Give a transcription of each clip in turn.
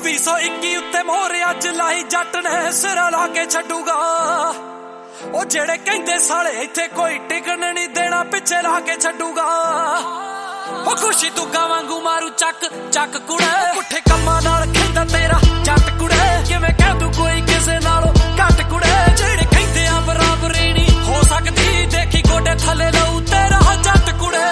2021 ਉੱਤੇ ਮੋਹਰ ਅੱਜ ਲਾਈ ਜੱਟ ਨੇ ਸਿਰਾ ਲਾ ਕੇ ਛੱਡੂਗਾ। ਉਹ ਜਿਹੜੇ ਕਹਿੰਦੇ ਸਾਲੇ ਇੱਥੇ ਕੋਈ ਟਿਕਣ ਨਹੀਂ ਦੇਣਾ ਪਿੱਛੇ ਲਾ ਕੇ ਛੱਡੂਗਾ। ਉਹ ਖੁਸ਼ੀ ਤੂੰ ਵਾਂਗੂ ਮਾਰੂ ਚੱਕ ਚੱਕ ਕੁੜੇ ਪੁੱਠੇ ਕੰਮਾਂ ਨਾਲ ਖੇਂਦਾ ਤੇਰਾ ਜੱਟ ਕੁੜੇ। ਕਿਵੇਂ ਕਹਿ ਤੂੰ ਕੋਈ ਕਿਸੇ ਨਾਲੋਂ ਘੱਟ ਕੁੜੇ। ਜਿਹੜੇ ਕਹਿੰਦੇ ਆ ਬਰਾਬਰੀ ਨਹੀਂ ਹੋ ਸਕਦੀ ਦੇਖੀ ਗੋਡੇ ਥੱਲੇ ਲਊ ਤੇਰਾ ਜੱਟ ਕੁੜੇ।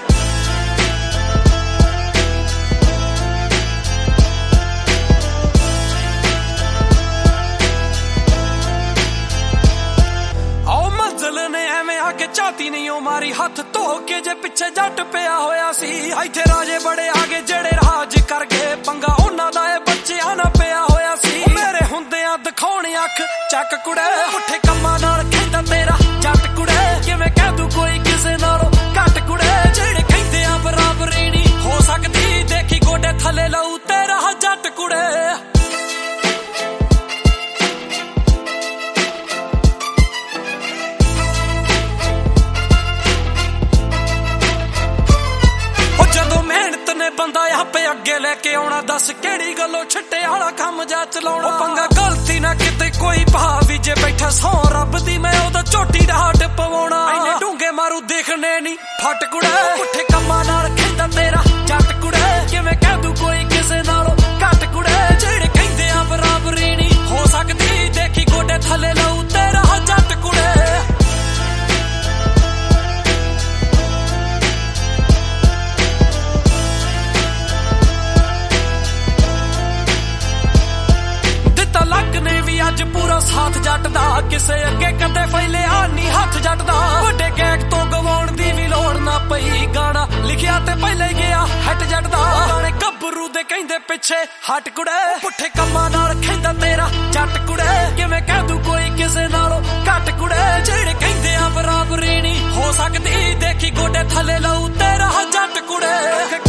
के चाती नहीं ओ मारी हाथ धो के जे पिछे जट पिया होया सी। इत्थे राजे बड़े आगे जेड़े राज कर गए पंगा उन्हां दा ए बच्चियां ना पिया होया सी। मेरे हुंदियां दिखाउणी अख चक कुड़े पुट्ठे कम्मां नाल खेंदा तेरा जट कुड़े। किवें कह तू कोई किसे नालों घट कुड़े। जेड़े कहंदे आ बराबरी नहीं हो सकदी देखी गोडे थले लऊ तेरा जट कुड़े। बंदा आपे अगे लेके आना दस केड़ी गलों छिट्टे आला कम जा चलाउणा। पंगा गलती ना किते कोई भावी जे बैठा सौ रब दी मैं ओदा चोटी डाट पवाउणा। इन्ने डूंगे मारू देखने नहीं फट कुड़े पुट्ठे कम्मां नाल खेंदा तेरा जट कुड़े। किवें कह तू कोई किसे नालों घट कुड़े। जेड़े कहंदे आ बराबरी नहीं हो सकदी देखी गोडे थले लऊ तेरा जट कुड़े। अज पूरा साथ जट दा किसे अगे कदे फैलिया नी हाथ जट दा। वड्डे गैग तो गवाउण दी भी लोड़ ना पई गाना लिखिया ते पहले गया हट जट दा। गाने गब्बरू दे कहंदे पिछे हट कुड़े पुट्ठे कम्मां नाल खेंदा तेरा जट कुड़े। किवें कह तू कोई किसे नालों घट कुड़े। जेड़े कहंदे आ बराबरी नहीं हो सकदी देखी गोडे थले लऊ तेरा जट कुड़े।